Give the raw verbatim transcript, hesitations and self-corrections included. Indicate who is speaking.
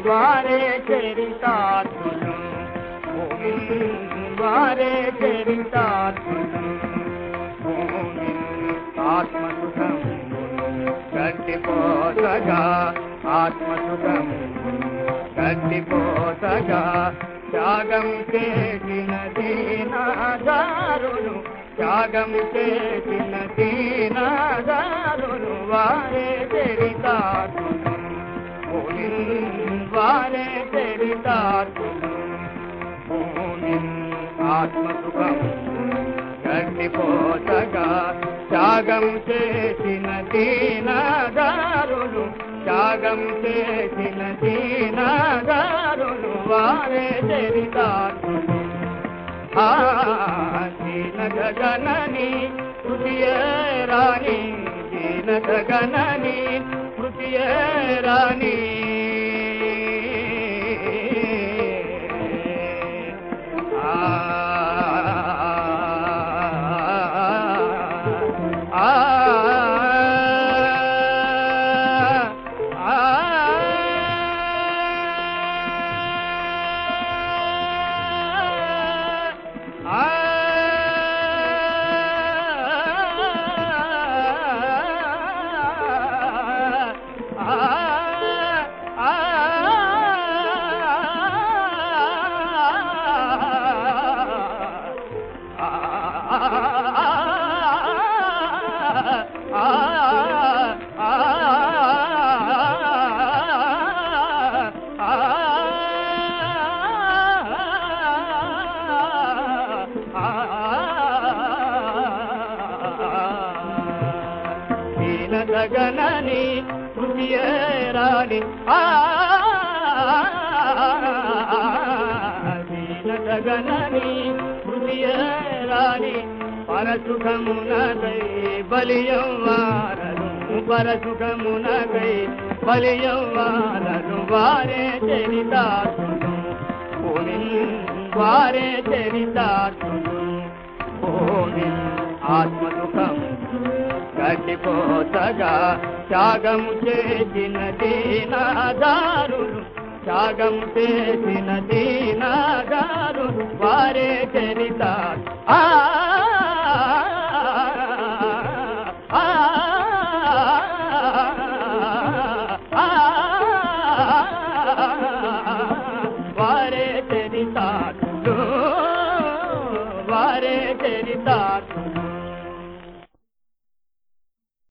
Speaker 1: వారే చరితార్థులు వారే చరితార్థులు ఆత్మసుఖం గట్టిపోతగా ఆత్మసుఖం గట్టిపోతగా త్యాగం చేసిన దీనాదారులు త్యాగం చేసిన దీనాదారులు వారే చరితార్థులు వారే చరితార్థులు ఆత్మసుఖం గట్టిపోతగా త్యాగం చేసిన దీనాదారులు త్యాగం చేసిన దీనాదారులు వారే చరితార్థులు ఆ దీన గగనని తృతీయ రాణి దీన గగనని తృతీయ రాణి గగనని తృతీయ రాణి దీన గగనని తృతీయ రాణి పరసుఖమునకై బలియం వారను పరసుఖమునకై బలియం వారను వారే చరితార్థులు వారే చరితార్థులు ఆత్మసుఖం గట్టిపోతగా త్యాగం చేసిన దీనాదారులు త్యాగం చేసిన దీనాదారులు వారే చరితార్థులు ఆ